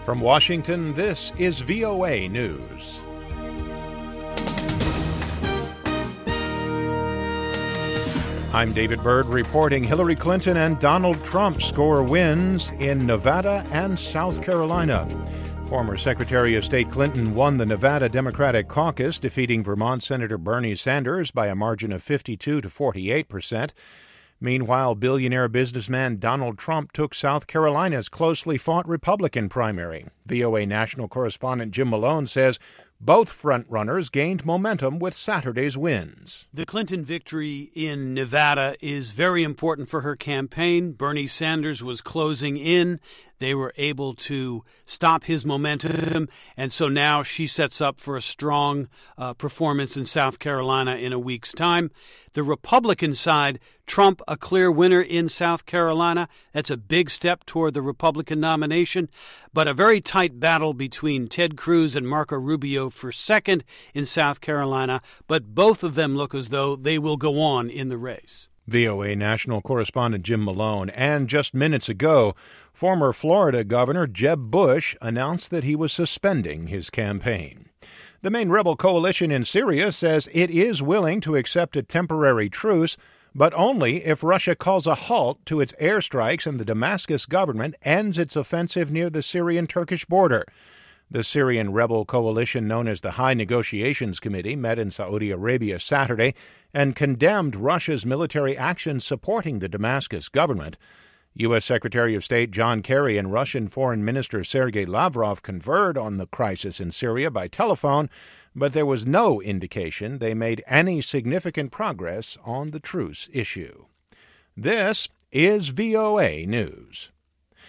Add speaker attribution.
Speaker 1: From Washington, this is VOA News. I'm David Byrd reporting Hillary Clinton and Donald Trump score wins in Nevada and South Carolina. Former Secretary of State Clinton won the Nevada Democratic caucus, defeating Vermont Senator Bernie Sanders by a margin of 52 to 48%. Meanwhile, billionaire businessman Donald Trump took South Carolina's closely fought Republican primary. VOA national correspondent Jim Malone says both frontrunners gained momentum with Saturday's wins.
Speaker 2: The Clinton victory in Nevada is very important for her campaign. Bernie Sanders was closing in. They were able to stop his momentum, and so now she sets up for a strong performance in South Carolina in a week's time. The Republican side, Trump a clear winner in South Carolina. That's a big step toward the Republican nomination, but a very tight battle between Ted Cruz and Marco Rubio for second in South Carolina, but both of them look as though they will go on in the race.
Speaker 1: VOA national correspondent Jim Malone. And just minutes ago, former Florida Governor Jeb Bush announced that he was suspending his campaign. The main rebel coalition in Syria says it is willing to accept a temporary truce, but only if Russia calls a halt to its airstrikes and the Damascus government ends its offensive near the Syrian-Turkish border. The Syrian rebel coalition known as the High Negotiations Committee met in Saudi Arabia Saturday and condemned Russia's military actions supporting the Damascus government. U.S. Secretary of State John Kerry and Russian Foreign Minister Sergei Lavrov conferred on the crisis in Syria by telephone, but there was no indication they made any significant progress on the truce issue. This is VOA News.